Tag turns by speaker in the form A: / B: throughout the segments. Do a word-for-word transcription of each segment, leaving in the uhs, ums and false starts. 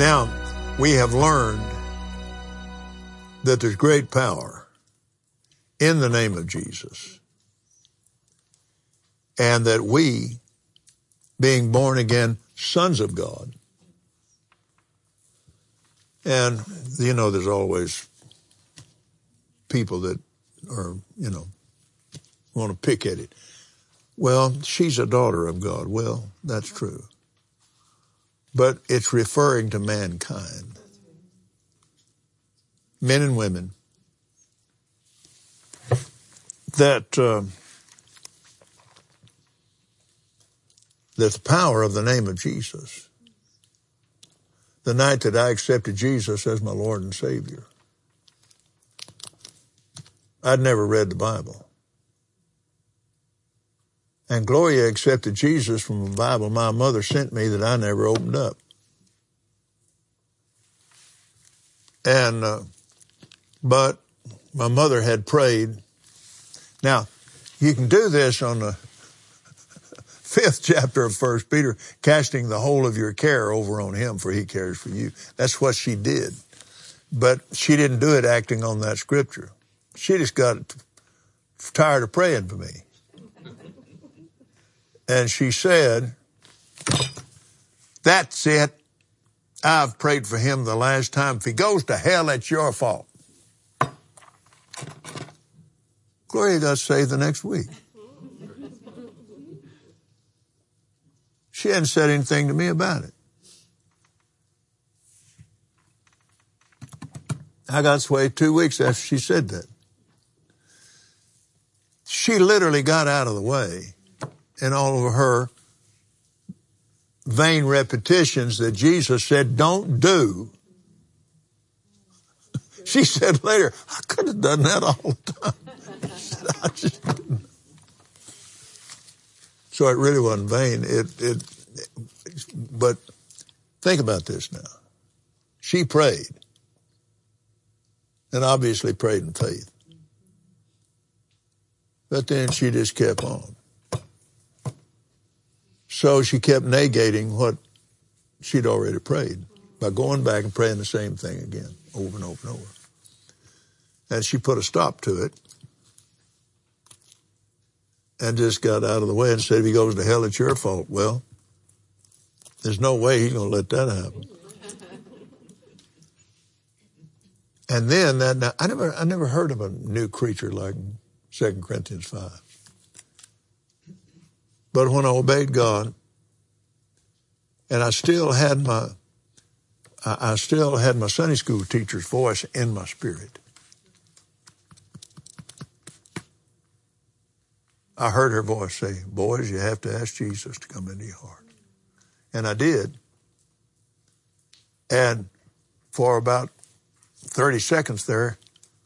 A: Now, we have learned that there's great power in the name of Jesus, and that we, being born again sons of God, and, you know, there's always people that are, you know, want to pick at it. Well, she's a daughter of God. Well, that's true. But it's referring to mankind. Men and women. That, uh, that the power of the name of Jesus, the night that I accepted Jesus as my Lord and Savior, I'd never read the Bible. And Gloria accepted Jesus from a Bible my mother sent me that I never opened up. And, uh, but my mother had prayed. Now, you can do this on the fifth chapter of First Peter, casting the whole of your care over on him, for he cares for you. That's what she did. But she didn't do it acting on that scripture. She just got tired of praying for me. And she said, that's it. I've prayed for him the last time. If he goes to hell, it's your fault. Gloria got saved the next week. She hadn't said anything to me about it. I got swayed two weeks after she said that. She literally got out of the way in all of her vain repetitions that Jesus said, don't do. She said later, I could have done that all the time. I just didn't. So it really wasn't vain. It, it, but think about this now. She prayed, and obviously prayed in faith. But then she just kept on. So she kept negating what she'd already prayed by going back and praying the same thing again, over and over and over. And she put a stop to it and just got out of the way and said, if he goes to hell, it's your fault. Well, there's no way he's going to let that happen. And then that, now, I never, I never heard of a new creature like Second Corinthians five. But when I obeyed God, and I still had my, I still had my Sunday school teacher's voice in my spirit. I heard her voice say, boys, you have to ask Jesus to come into your heart. And I did. And for about thirty seconds there,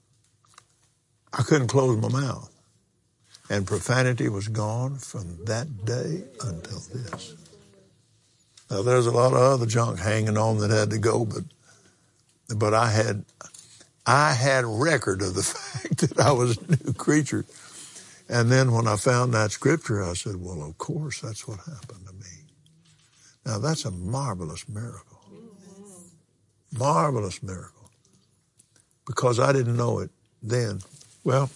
A: I couldn't close my mouth. And profanity was gone from that day until this. Now, there's a lot of other junk hanging on that had to go, but but I had I had record of the fact that I was a new creature. And then when I found that scripture, I said, well, of course, that's what happened to me. Now, that's a marvelous miracle. Marvelous miracle. Because I didn't know it then. Well,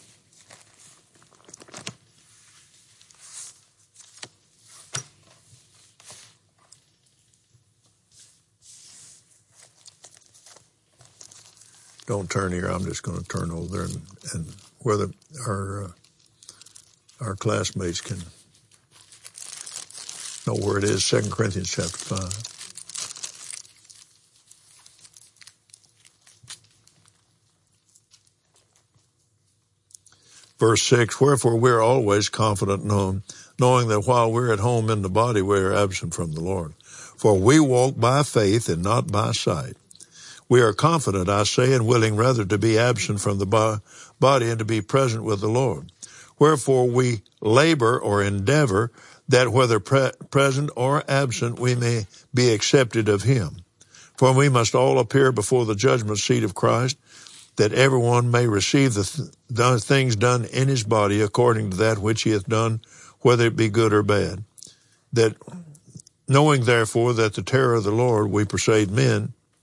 A: don't turn here. I'm just going to turn over there and, and where the, our, uh, our classmates can know where it is, Second Corinthians chapter five. Verse six, wherefore we are always confident knowing, knowing that while we're at home in the body, we are absent from the Lord. For we walk by faith and not by sight. We are confident, I say, and willing rather to be absent from the bo- body and to be present with the Lord. Wherefore we labor or endeavor that whether pre- present or absent we may be accepted of him. For we must all appear before the judgment seat of Christ, that everyone may receive the, th- the things done in his body according to that which he hath done, whether it be good or bad. That knowing therefore that the terror of the Lord we persuade men,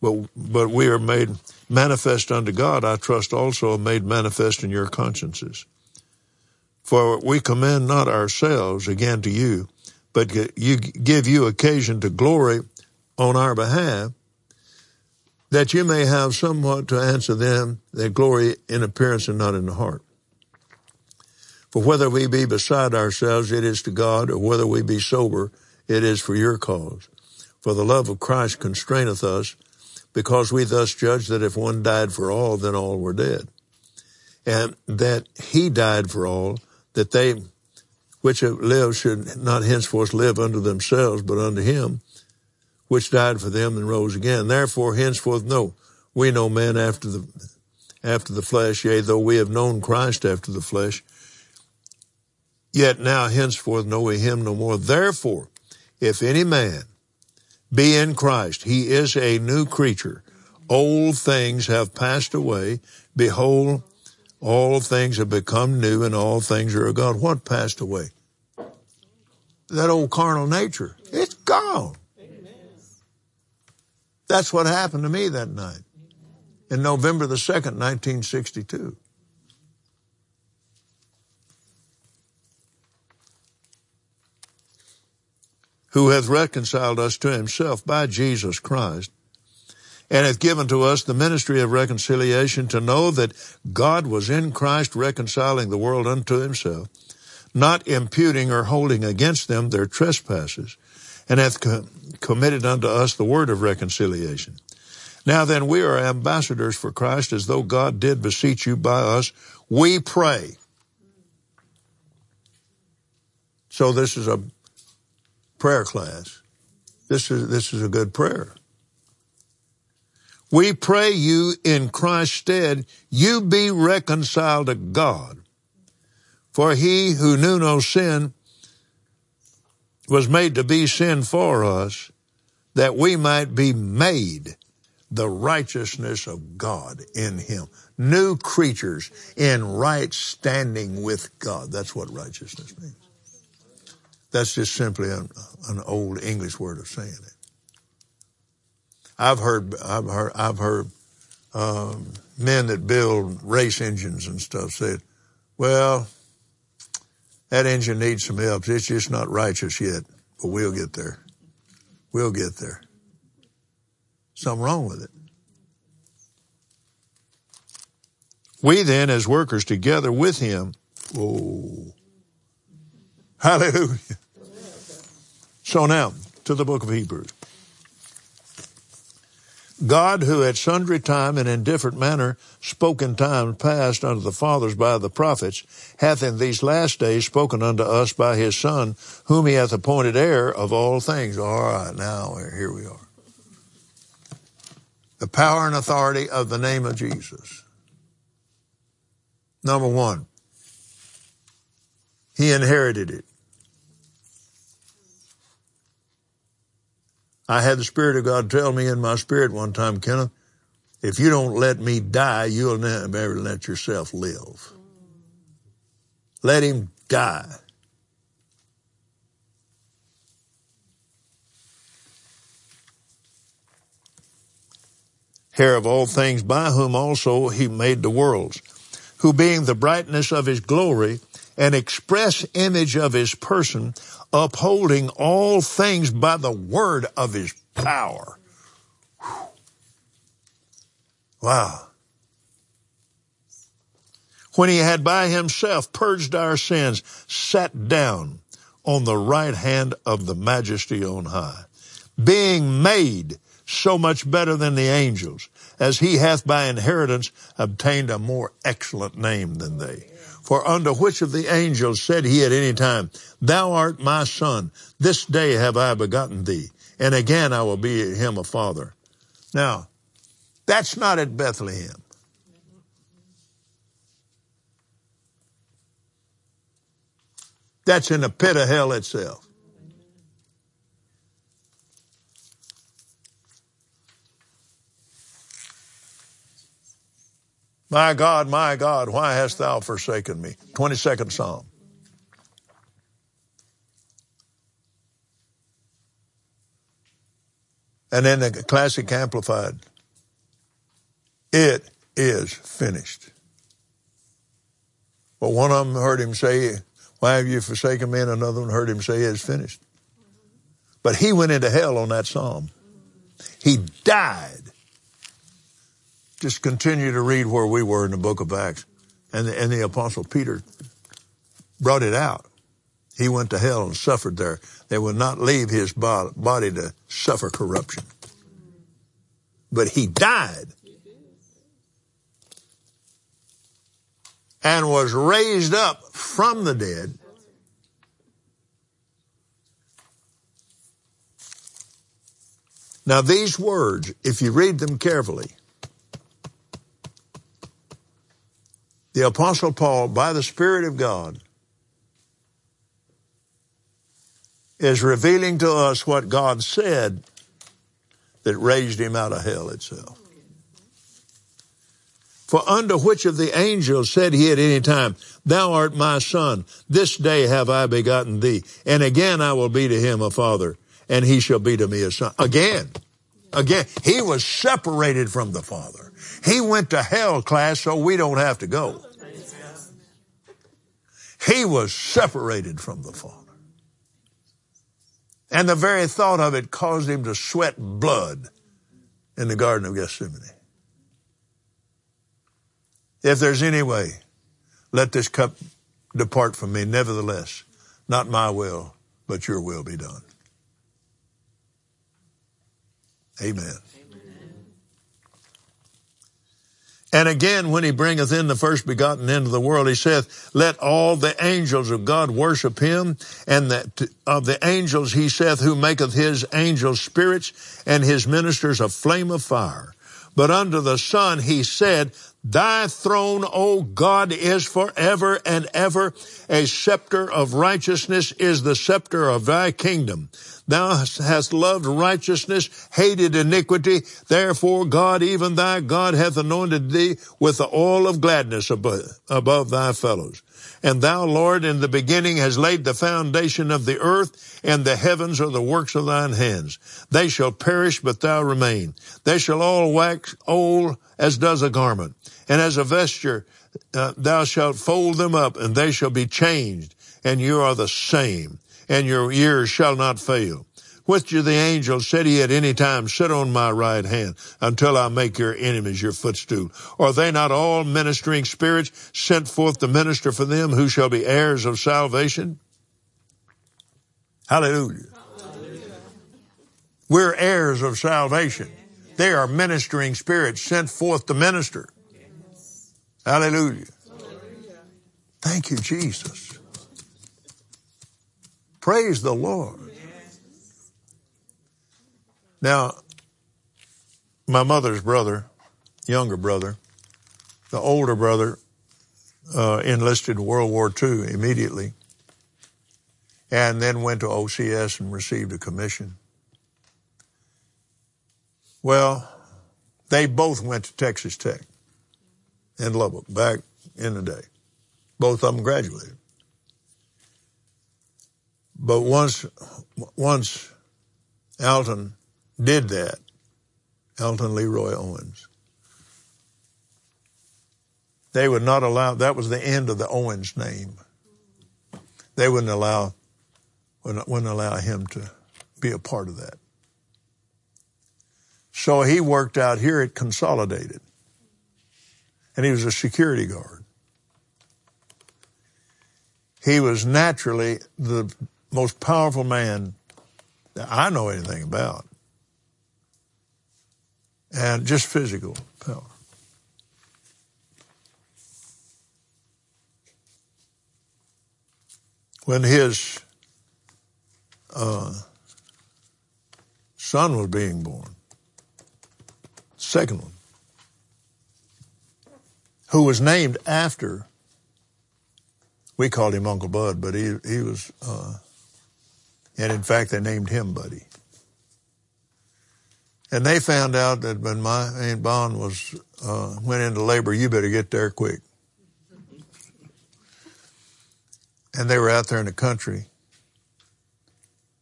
A: but, but we are made manifest unto God, I trust also made manifest in your consciences. For we commend not ourselves again to you, but you give you occasion to glory on our behalf, that you may have somewhat to answer them that glory in appearance and not in the heart. For whether we be beside ourselves, it is to God, or whether we be sober, it is for your cause. For the love of Christ constraineth us, because we thus judge that if one died for all, then all were dead. And that he died for all, that they which have lived should not henceforth live unto themselves, but unto him, which died for them and rose again. Therefore henceforth no, we know men after the after the flesh, yea, though we have known Christ after the flesh, yet now henceforth know we him no more. Therefore, if any man be in Christ, he is a new creature. Old things have passed away. Behold, all things have become new, and all things are of God. What passed away? That old carnal nature. It's gone. That's what happened to me that night in November the second, nineteen sixty-two. Who hath reconciled us to himself by Jesus Christ, and hath given to us the ministry of reconciliation, to know that God was in Christ reconciling the world unto himself, not imputing or holding against them their trespasses, and hath co- committed unto us the word of reconciliation. Now then, we are ambassadors for Christ, as though God did beseech you by us. We pray. So this is a prayer class. This is, this is a good prayer. We pray you in Christ's stead, you be reconciled to God. For he who knew no sin was made to be sin for us, that we might be made the righteousness of God in him. New creatures in right standing with God. That's what righteousness means. That's just simply an, an old English word of saying it. I've heard, I've heard, I've heard um, men that build race engines and stuff say, well, that engine needs some help. It's just not righteous yet, but we'll get there. We'll get there. Something wrong with it. We then, as workers together with him, oh, hallelujah. So now, to the book of Hebrews. God, who at sundry time and in different manner spoke in times past unto the fathers by the prophets, hath in these last days spoken unto us by his Son, whom he hath appointed heir of all things. All right, now here we are. The power and authority of the name of Jesus. Number one, he inherited it. I had the Spirit of God tell me in my spirit one time, Kenneth, if you don't let me die, you'll never let yourself live. Let him die. Heir of all things, by whom also he made the worlds, who being the brightness of his glory and express image of his person, upholding all things by the word of his power. Whew. Wow. When he had by himself purged our sins, sat down on the right hand of the majesty on high, being made so much better than the angels, as he hath by inheritance obtained a more excellent name than they. For unto which of the angels said he at any time, thou art my son, this day have I begotten thee, and again I will be him a father. Now, that's not at Bethlehem. That's in the pit of hell itself. My God, my God, why hast thou forsaken me? twenty-second Psalm. And then the Classic Amplified It is finished. But one of them heard him say, why have you forsaken me? And another one heard him say, it is finished. But he went into hell on that psalm. He died. Just continue to read where we were in the book of Acts. And the, and the Apostle Peter brought it out. He went to hell and suffered there. They would not leave his body to suffer corruption. But he died and was raised up from the dead. Now these words, if you read them carefully, the Apostle Paul, by the Spirit of God, is revealing to us what God said that raised him out of hell itself. For unto which of the angels said he at any time, thou art my son, this day have I begotten thee, and again I will be to him a father, and he shall be to me a son. Again, again, he was separated from the Father. He went to hell, class, so we don't have to go. He was separated from the Father. And the very thought of it caused him to sweat blood in the Garden of Gethsemane. If there's any way, let this cup depart from me. Nevertheless, not my will, but your will be done. Amen. Amen. And again, when he bringeth in the first begotten into the world, he saith, let all the angels of God worship him. And that of the angels he saith, who maketh his angels spirits and his ministers a flame of fire. But unto the Son he said, thy throne, O God, is forever and ever. A scepter of righteousness is the scepter of thy kingdom. Thou hast loved righteousness, hated iniquity. Therefore God, even thy God, hath anointed thee with the oil of gladness above, above thy fellows. And thou, Lord, in the beginning hast laid the foundation of the earth, and the heavens are the works of thine hands. They shall perish, but thou remain. They shall all wax old as does a garment. And as a vesture, uh, thou shalt fold them up, and they shall be changed. And you are the same, and your years shall not fail. Which of the angels said he at any time, sit on my right hand until I make your enemies your footstool? Are they not all ministering spirits sent forth to minister for them who shall be heirs of salvation? Hallelujah. Hallelujah. We're heirs of salvation. They are ministering spirits sent forth to minister. Hallelujah. Hallelujah. Thank you, Jesus. Praise the Lord. Now, my mother's brother, younger brother, the older brother, uh, enlisted in World War Two immediately, and then went to O C S and received a commission. Well, they both went to Texas Tech in Lubbock back in the day. Both of them graduated. But once, once Alton did that, Alton Leroy Owens, they would not allow, that was the end of the Owens name. They wouldn't allow, wouldn't, wouldn't allow him to be a part of that. So he worked out here at Consolidated, and he was a security guard. He was naturally the most powerful man that I know anything about. And just physical power. When his uh, son was being born, second one, who was named after, we called him Uncle Bud, but he, he was, uh, and in fact they named him Buddy. And they found out that when my Aunt Bond was, uh, went into labor, you better get there quick. And they were out there in the country,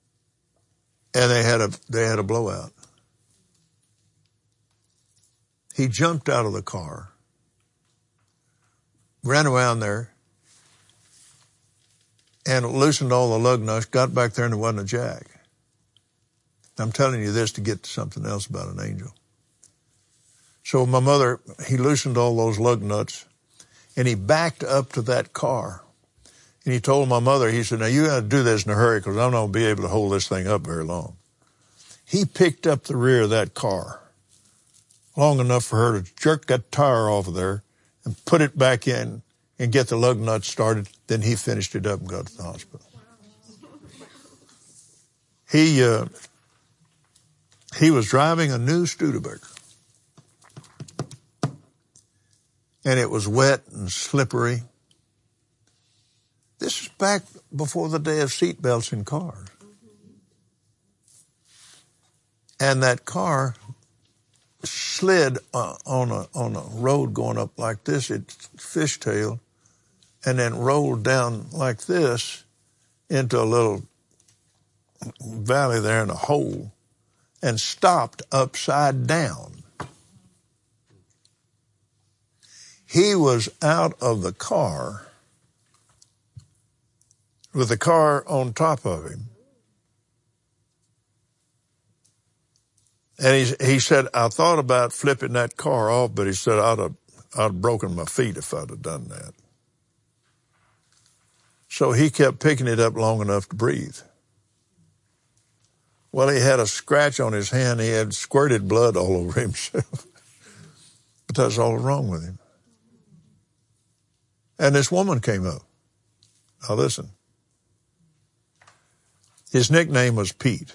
A: and they had a, they had a blowout. He jumped out of the car, ran around there, and loosened all the lug nuts, got back there, and there wasn't a jack. I'm telling you this to get to something else about an angel. So my mother, he loosened all those lug nuts, and he backed up to that car. And he told my mother, he said, now you got to do this in a hurry because I'm not going to be able to hold this thing up very long. He picked up the rear of that car long enough for her to jerk that tire off of there and put it back in and get the lug nuts started. Then he finished it up and got to the hospital. He, uh, he was driving a new Studebaker. And it was wet and slippery. This is back before the day of seatbelts in cars. And that car slid uh, on a on a road going up like this, it fishtailed, and then rolled down like this into a little valley there in a hole and stopped upside down. He was out of the car with the car on top of him. And he, he said, I thought about flipping that car off, but he said, I'd have, I'd have broken my feet if I'd have done that. So he kept picking it up long enough to breathe. Well, he had a scratch on his hand. He had squirted blood all over himself. But that's all wrong with him. And this woman came up. Now listen. His nickname was Pete.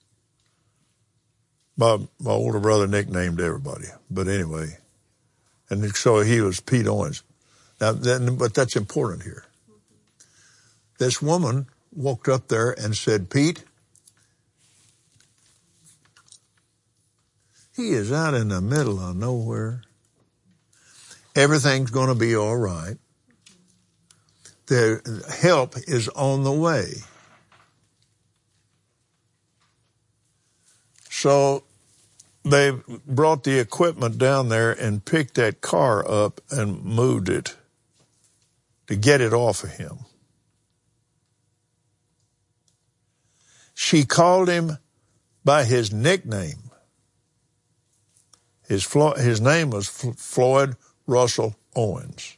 A: My, my older brother nicknamed everybody. But anyway, and so he was Pete Owens. Now, then, but that's important here. This woman walked up there and said, Pete, he is out in the middle of nowhere. Everything's going to be all right. The help is on the way. So they brought the equipment down there and picked that car up and moved it to get it off of him. She called him by his nickname. His, his name was Floyd Russell Owens.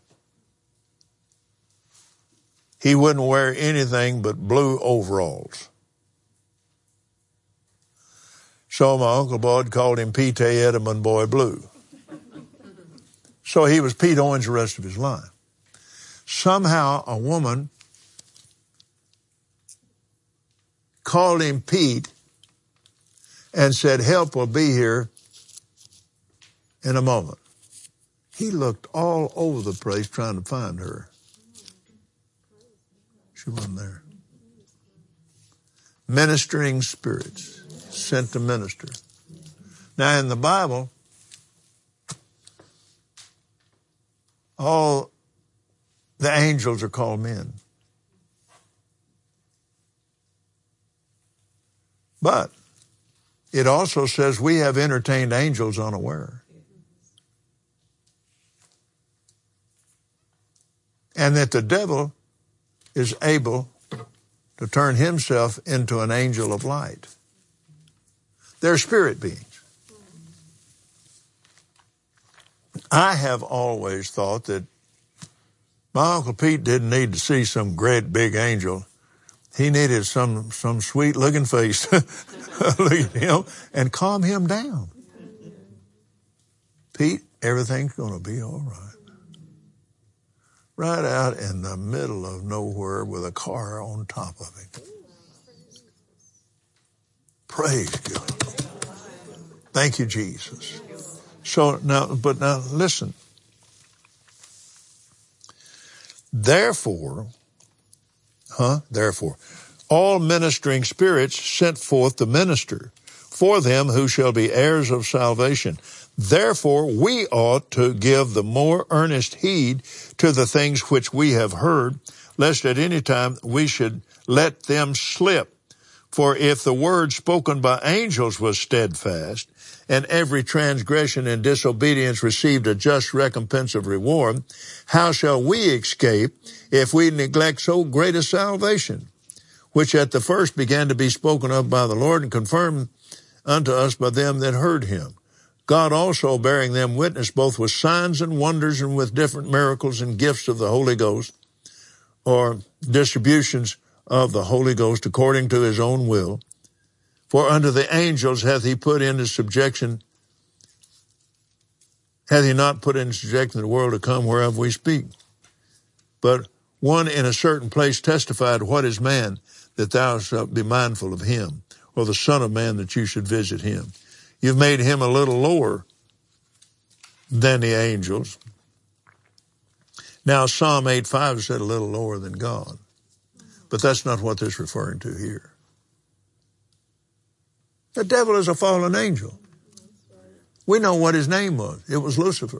A: He wouldn't wear anything but blue overalls. So my Uncle Bud called him Pete Edelman Boy Blue. So he was Pete Owens the rest of his life. Somehow a woman called him Pete and said, help will be here in a moment. He looked all over the place trying to find her. She wasn't there. Ministering spirits sent to minister. Now in the Bible, all the angels are called men. But it also says we have entertained angels unaware. And that the devil is able to turn himself into an angel of light. They're spirit beings. I have always thought that my Uncle Pete didn't need to see some great big angel. He needed some, some sweet looking face. Look at him and calm him down. Pete, everything's going to be all right. Right out in the middle of nowhere with a car on top of him. Praise God. Thank you, Jesus. So now, but now listen. Therefore, huh? Therefore, all ministering spirits sent forth to minister for them who shall be heirs of salvation. Therefore, we ought to give the more earnest heed to the things which we have heard, lest at any time we should let them slip. For if the word spoken by angels was steadfast, and every transgression and disobedience received a just recompense of reward, how shall we escape if we neglect so great a salvation, which at the first began to be spoken of by the Lord and confirmed unto us by them that heard him? God also bearing them witness both with signs and wonders and with different miracles and gifts of the Holy Ghost, or distributions of the Holy Ghost according to his own will. For unto the angels hath he put into subjection, hath he not put into subjection the world to come whereof we speak. But one in a certain place testified, what is man, that thou shalt be mindful of him, or the Son of Man, that you should visit him? You've made him a little lower than the angels. Now Psalm eight five said a little lower than God. But that's not what this is referring to here. The devil is a fallen angel. We know what his name was. It was Lucifer.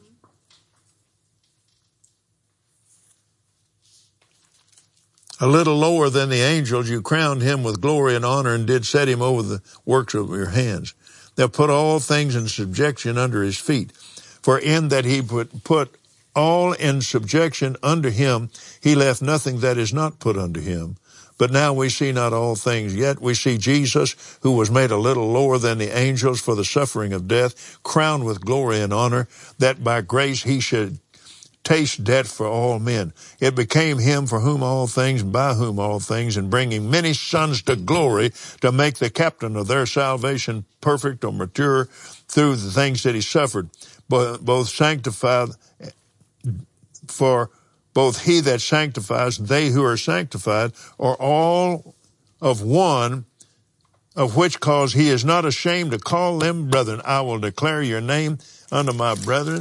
A: A little lower than the angels, you crowned him with glory and honor and did set him over the works of your hands. Thou put all things in subjection under his feet. For in that he put, put all in subjection under him, he left nothing that is not put under him. But now we see not all things, yet we see Jesus, who was made a little lower than the angels for the suffering of death, crowned with glory and honor, that by grace he should taste death for all men. It became him for whom all things, and by whom all things, and bringing many sons to glory, to make the captain of their salvation perfect or mature through the things that he suffered, both sanctified for both he that sanctifies and they who are sanctified are all of one, of which cause he is not ashamed to call them brethren. I will declare your name unto my brethren.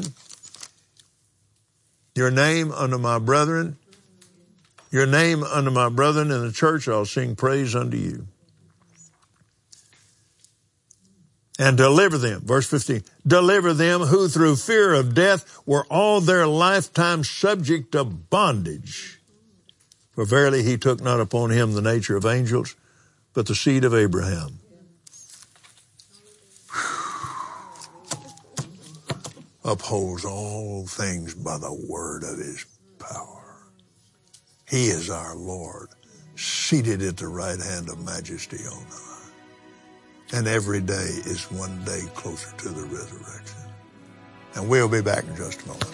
A: Your name unto my brethren. Your name unto my brethren in the church. I'll sing praise unto you. And deliver them, verse fifteen, deliver them who through fear of death were all their lifetime subject to bondage. For verily he took not upon him the nature of angels, but the seed of Abraham. Upholds all things by the word of his power. He is our Lord, seated at the right hand of majesty on high. And every day is one day closer to the resurrection. And we'll be back in just a moment.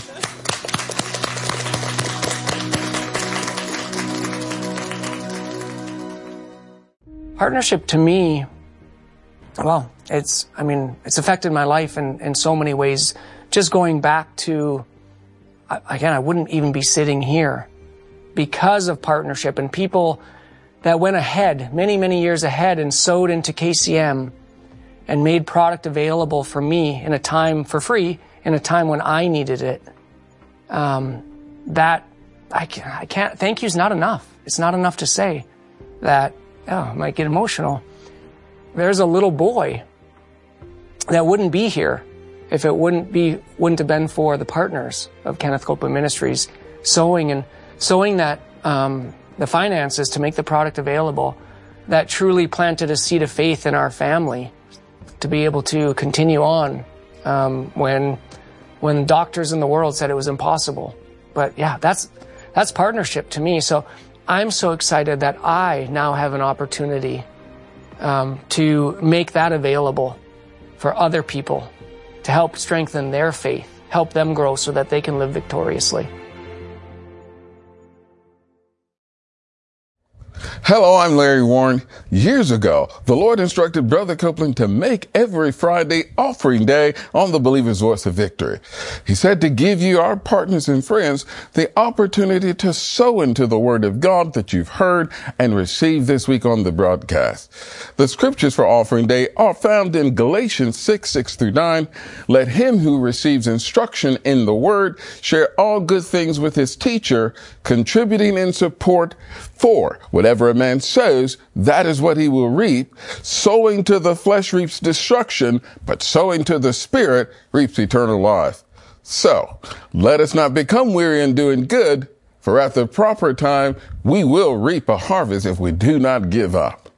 B: Partnership to me, well, it's, I mean, it's affected my life in, in so many ways. Just going back to, again, I wouldn't even be sitting here because of partnership and people that went ahead, many, many years ahead, and sowed into K C M and made product available for me in a time for free, in a time when I needed it. Um, that I can't, I can't, thank you is not enough. It's not enough to say that, oh, I might get emotional. There's a little boy that wouldn't be here if it wouldn't be, wouldn't have been for the partners of Kenneth Copeland Ministries sowing and sowing that, um, the finances to make the product available, that truly planted a seed of faith in our family to be able to continue on um, when when doctors in the world said it was impossible. But yeah, that's that's partnership to me. So I'm so excited that I now have an opportunity um, to make that available for other people, to help strengthen their faith, help them grow so that they can live victoriously.
C: Hello, I'm Larry Warren. Years ago, the Lord instructed Brother Copeland to make every Friday offering day on the Believer's Voice of Victory. He said to give you, our partners and friends, the opportunity to sow into the Word of God that you've heard and received this week on the broadcast. The scriptures for offering day are found in Galatians six, six through nine. Let him who receives instruction in the Word share all good things with his teacher, contributing in support for whatever a man sows, that is what he will reap. Sowing to the flesh reaps destruction, but sowing to the Spirit reaps eternal life. So, let us not become weary in doing good, for at the proper time we will reap a harvest if we do not give up.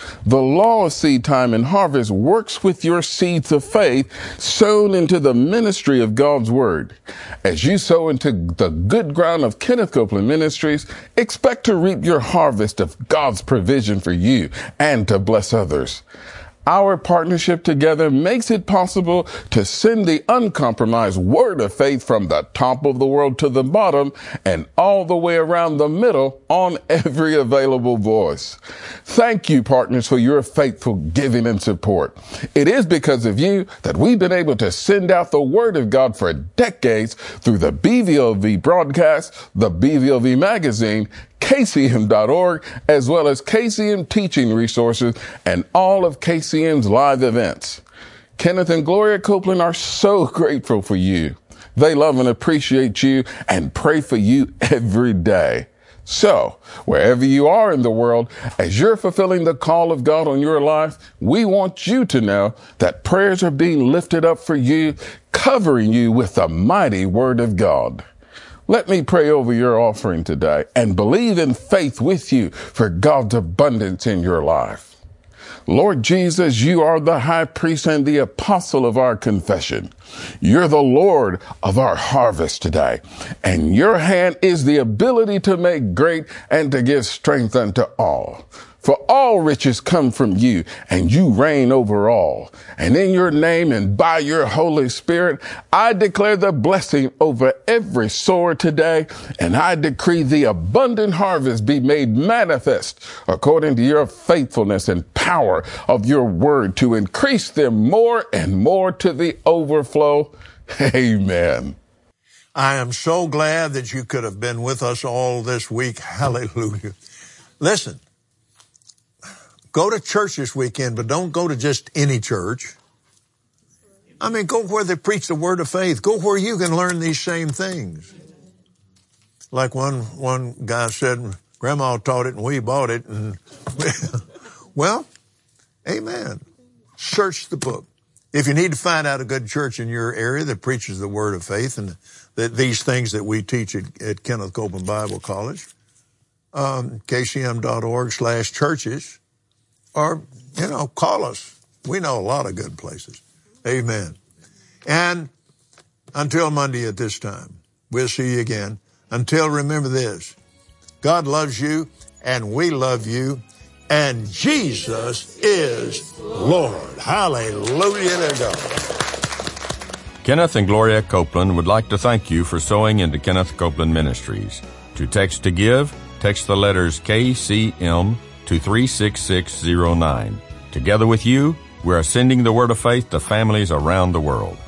C: The law of seed time and harvest works with your seeds of faith sown into the ministry of God's word. As you sow into the good ground of Kenneth Copeland Ministries, expect to reap your harvest of God's provision for you and to bless others. Our partnership together makes it possible to send the uncompromised word of faith from the top of the world to the bottom and all the way around the middle on every available voice. Thank you, partners, for your faithful giving and support. It is because of you that we've been able to send out the word of God for decades through the B V L V broadcast, the B V L V magazine, K C M dot org, as well as K C M teaching resources and all of K C M's live events. Kenneth and Gloria Copeland are so grateful for you. They love and appreciate you and pray for you every day. So, wherever you are in the world, as you're fulfilling the call of God on your life, we want you to know that prayers are being lifted up for you, covering you with the mighty word of God. Let me pray over your offering today and believe in faith with you for God's abundance in your life. Lord Jesus, you are the high priest and the apostle of our confession. You're the Lord of our harvest today, and your hand is the ability to make great and to give strength unto all. For all riches come from you, and you reign over all. And in your name and by your Holy Spirit, I declare the blessing over every sower today, and I decree the abundant harvest be made manifest according to your faithfulness and power of your word to increase them more and more to the overflow. Amen.
A: I am so glad that you could have been with us all this week. Hallelujah. Listen. Go to church this weekend, but don't go to just any church. I mean, go where they preach the word of faith. Go where you can learn these same things. Like one, one guy said, Grandma taught it and we bought it. And well, amen. Search the book. If you need to find out a good church in your area that preaches the word of faith and that these things that we teach at, at Kenneth Copeland Bible College, um, K C M dot org slash churches. Or, you know, call us. We know a lot of good places. Amen. And until Monday at this time, we'll see you again. Until, remember this, God loves you and we love you and Jesus is Lord. Hallelujah to God.
D: Kenneth and Gloria Copeland would like to thank you for sowing into Kenneth Copeland Ministries. To text to give, text the letters K C M to three six six zero nine. Together with you, we are sending the word of faith to families around the world.